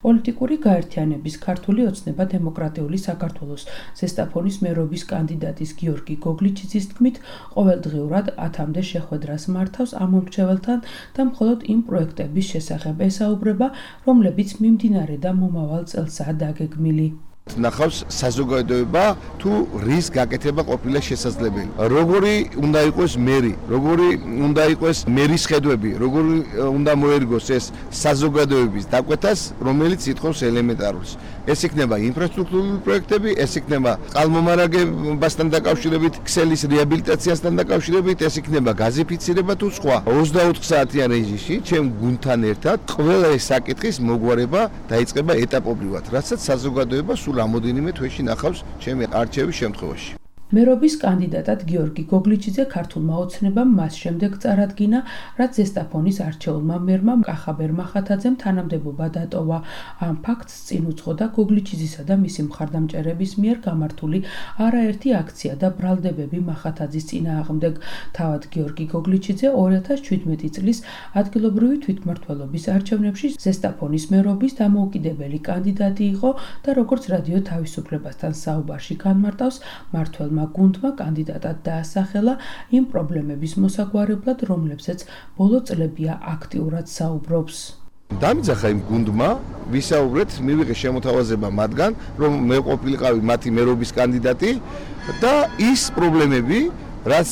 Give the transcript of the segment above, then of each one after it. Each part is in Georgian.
პოლიტიკური გაერთიანების ქართული ოცნება დემოკრატიული საქართველოს ზესტაფონის მერობის კანდიდატის გიორგი გოგლიჩიძის თქმით, ყოველდღიურად 10-მდე შეხვედრას მართავს ამ მომრჩეველთან და მხოლოდ იმ პროექტების შესახებ ესაუბრება, რომლებიც მიმდინარე და მომავალ წელსაა დაგეგმილი. ნახავს საზოგადოება თუ რის გაკეთება ყოფილა შესაძლებელი. Როგორი უნდა იყოს მერი, როგორი უნდა იყოს მერის ხედვები, როგორი უნდა მოერგოს ეს საზოგადოების დაკვეთას, რომელიც ითხოვს ელემენტარულს. ეს იქნება ინფრასტრუქტურული პროექტები, ეს იქნება წყალმომარაგებასთან დაკავშირებით, ქსელის რეაბილიტაციასთან დაკავშირებით, ეს იქნება გაზიფიცირება თუ სხვა. 24 საათიან რეჟიმში ჩემ გუნდთან ერთად ყველა ეს საკითხის მოგვარება დაიწყება ეტაპობრივად, რასაც საზოგადოება სულ რამოდენიმე თვეში ნახავს ჩემი არჩევის შემთხვევაში. მერობის კანდიდატად გიორგი გოგლიჩიძე ქართულმა ოცნებამ მას შემდეგ წარადგინა, რაც ზესტაფონის არჩეულმა მერმა კახაბერ მახათაძემ თანამდებობა დატოვა. ამ ფაქტს წინ უძღოდა გოგლიჩიძისა და მისი მხარდამჭერების მიერ გამართული არაერთი აქცია და ბრალდებები მახათაძის წინააღმდეგ. თავად გიორგი გოგლიჩიძე 2017 წლის ადგილობრივი თვითმმართველობის არჩევნებში ზესტაფონის მერობის დამოუკიდებელი კანდიდატი იყო და როგორც რადიო თავისუფლებასთან საუბარში განმარტავს, მმართველმა გუნდმა კანდიდატად დაასახელა იმ პრობლემების მოსაგვარებლად, რომლებსაც ბოლო წლებია აქტიურად საუბრობს. დამიძახა იმ გუნდმა, ვისაუბრეთ, მივიღე შემოთავაზება მათგან, რომ მე ყოფილიყავი მათი მერობის კანდიდატი და ის პრობლემები, რაც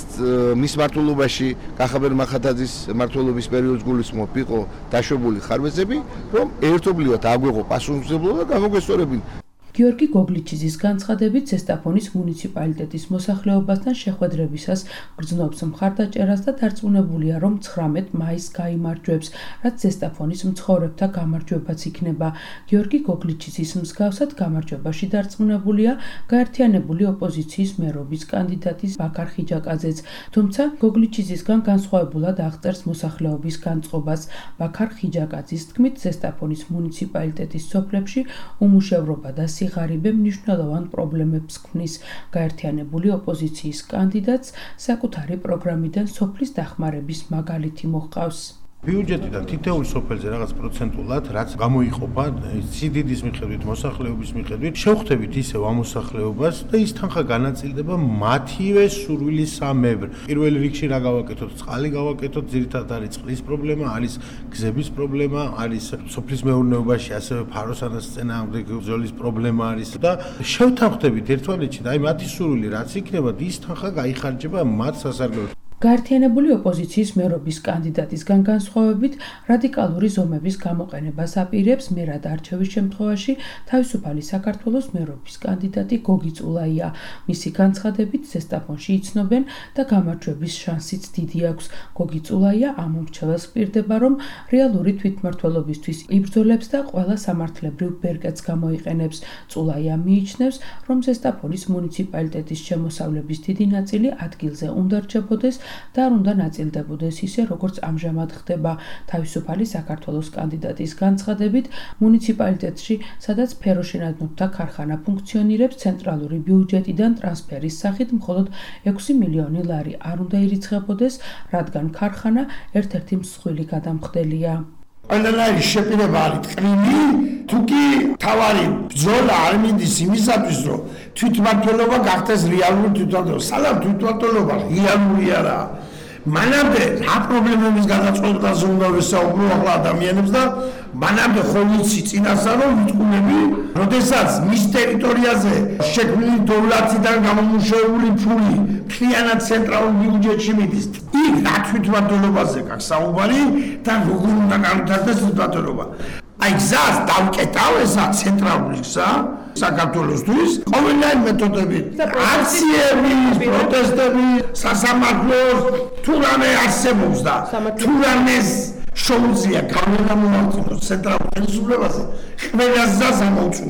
მის მმართველობაში კახაბერ მახათაძის მმართველობის პერიოდს გულისხმობ, იყო დაშვებული ხარვეზები, რომ ერთობლივად აგვეღო პასუხისმგებლობა და გამოგვესწორებინა. გიორგი გოგლიჩიძის განცხადებით, ზესტაფონის მუნიციპალიტეტის მოსახლეობასთან შეხვედრებისას გრძნობს მხარდაჭერას და დარწმუნებულია, რომ 19 მაისს გაიმარჯვებს, რაც ზესტაფონის მცხოვრებთა გამარჯვებაც იქნება. გიორგი გოგლიჩიძის მსგავსად გამარჯვებაში დარწმუნებულია გაერთიანებული ოპოზიციის მერობის კანდიდატის ბაქარ ხიჯაკაძეც, თუმცა გოგლიჩიძისგან განსხვავებულად აღწერს მოსახლეობის განწყობას. ბაქარ ხიჯაკაძის თქმით, ზესტაფონის მუნიციპალიტეტის სოფლებში უმუშევრობა და სიღარიბე მნიშვნელოვან პრობლემებს ქმნის. გაერთიანებული ოპოზიციის კანდიდატს საკუთარი პროგრამიდან სოფლის დახმარების მაგალითი მოჰყავს. ბიუჯეტიდან თითოეულ სოფელზე რაღაც პროცენტულად, რაც გამოიყოფა სიდიდის მიხედვით, მოსახლეობის მიხედვით, შევხვდებით ისევ ამ მოსახლეობას და ის თანხა განაწილდება მათივე სურვილისამებრ. პირველ რიგში რა გავაკეთოთ? წყალი გავაკეთოთ, ძირითადად არის წყლის პრობლემა, არის გზების პრობლემა, არის სოფლის მეურნეობაში ასევე ფაროსანას წინააღმდეგ ბრძოლის პრობლემა არის და შევთანხმდებით ერთმანეთში და აი მათი სურვილი რაც იქნება, ის თანხა გაიხარჯება მათ სასარგებლოდ. გაერთიანებული ოპოზიციის მერობის კანდიდატისგან განსხვავებით, რადიკალური ზომების გამოყენებას აპირებს მერად არჩევის შემთხვევაში თავისუფალი საქართველოს მერობის კანდიდატი გოგი წულაია. მისი განცხადებით, ზესტაფონში იცნობენ და გამარჯვების შანსიც დიდი აქვს. გოგი წულაია ამ მომრჩეველს პირდება, რომ რეალური თვითმმართველობისთვის იბრძოლებს და ყველა სამართლებრივ ბერკეტს გამოიყენებს. წულაია მიიჩნევს, რომ ზესტაფონის მუნიციპალიტეტის შემოსავლების დიდი ნაწილი ადგილზე უნდა რჩებოდეს და არ უნდა ნაწილდებოდეს ისე, როგორც ამჟამად ხდება. თავისუფალი საქართველოს კანდიდატის განცხადებით, მუნიციპალიტეტში, სადაც ფეროშენადნობთა ქარხანა ფუნქციონირებს, ცენტრალური ბიუჯეტიდან ტრანსფერის სახით მხოლოდ 6 მილიონი ლარი არ უნდა ირიცხებოდეს, რადგან ქარხანა ერთ-ერთი მსხვილი გადამხდელია. ყველანაირი შეპირება არის ტკბილი, თუ კი თავარი ბრძოლა არ მინდის იმისათვის, რომ თვითმმართველობა გახდეს რეალური თვითმმართველობა. სალამ თვითმმართველობა რეალური არაა. მანამდე რა პრობლემების გადაწყვეტაზე უნდა ვესაუბრო ახლა ადამიანებს და მანამდე ხოლიცი წინასწარ რომ ვიტყუნები, როდესაც მის ტერიტორიაზე შექმნილი დოვლათიდან გამომუშავებული ფული მთლიანად ცენტრალურ ბიუჯეტში მიდის. იქ რა თვითმმართველობაზე გაქვს საუბარი და როგორ უნდა განვითარდეს თვითმმართველობა. აი გზას დავკეტავ ესა ცენტრალური გზა საქართველოსთვის ყოველგვარი მეთოდებით აქციები, პროტესტები, სასამართლოს თუ რამე არსებობს და თუ რამეს შეუძლია გამომართოს ცენტრალურ ხელისუფლებაზე ყველა გზას ამოუწურავ.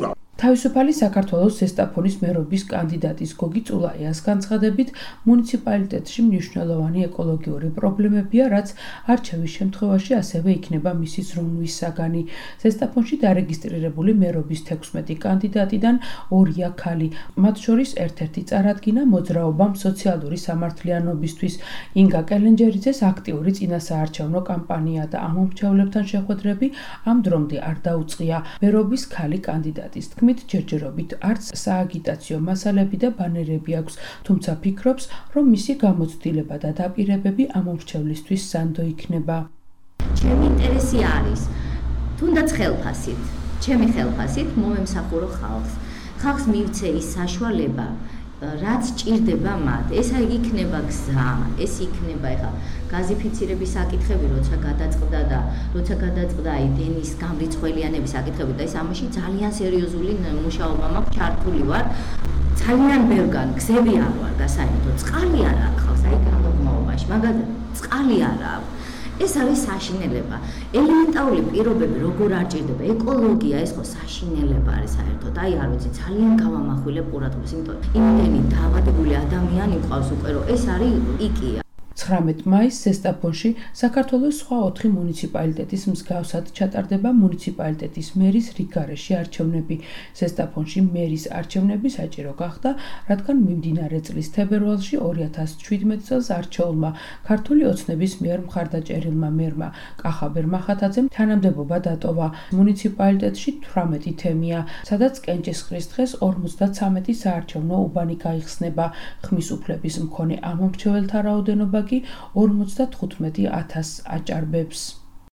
თავისუფალი საქართველოს ზესტაფონის მერობის კანდიდატის გოგი წულაიას განცხადებით, მუნიციპალიტეტში მნიშვნელოვანი ეკოლოგიური პრობლემებია, რაც არჩევის შემთხვევაში ასევე იქნება მისი ზრუნვის საგანი. ზესტაფონში დარეგისტრირებული მერობის 16 კანდიდატიდან 2-ია ქალი, მათ შორის ერთ-ერთი წარადგინა მოძრაობამ სოციალური სამართლიანობისთვის. ინგა კელენჯერიძეს აქტიური წინასაარჩევნო კამპანია და ამომრჩევლებთან შეხვედრები ამ დრომდე არ დაუწყია. მერობის ქალი კანდიდატის თქმით, ჯერჯერობით არც სააგიტაციო მასალები და ბანერები აქვს, თუმცა ფიქრობს, რომ მისი გამოცდილება და დაპირებები ამომრჩევლისთვის სანდო იქნება. ჩემი ინტერესი არის, თუნდაც ხელფასით, ჩემი ხელფასით მომემსახურო ხალხს მივცე ის საშუალება, რაც ჭირდება მათ. ეს იქნება გზა, ეს იქნება ეხლა გაზიფიცირების საკითხები, როცა გადაწყდა დენის გამრიცხველიანების საკითხები და ეს ამაში ძალიან სერიოზული მუშაობა მაქვს, ჩართული ვარ. ძალიან ბევრგან გზები არ ვარ გასაერთო, წყალი არ აქვს აი გამოგმაობაში, მაგალითად წყალი არ აქვს. ეს არის საშინელება. ელემენტარული პირობები როგორ არ ჭირდება, ეკოლოგია ეს ხო საშინელება არის საერთოდ. აი არ ვიცი, ძალიან გავამახვილებ ყურადღებას, იმიტომ იმდენი დაავადებული ადამიანი მყავს უკვე, რომ ეს არის იკია. 19 მაისს ზესტაფონში საქართველოს სხვა 4 მუნიციპალიტეტის მსგავსად ჩატარდება მუნიციპალიტეტის მერის რიგგარეშე არჩევნები. ზესტაფონში მერის არჩევნები საჭირო გახდა, რადგან მიმდინარე წლის თებერვალში 2017 წელს არჩეულმა ქართული ოცნების მიერ მხარდაჭერილმა მერმა კახაბერ მახათაძემ თანამდებობა დატოვა. მუნიციპალიტეტში 18 თემია, სადაც კენჭისყრის დღეს 53 საარჩევნო უბანი გაიხსნება. ხმის უფლების მქონე ამომრჩეველთა რაოდენობა 45,000 აჭარბებს.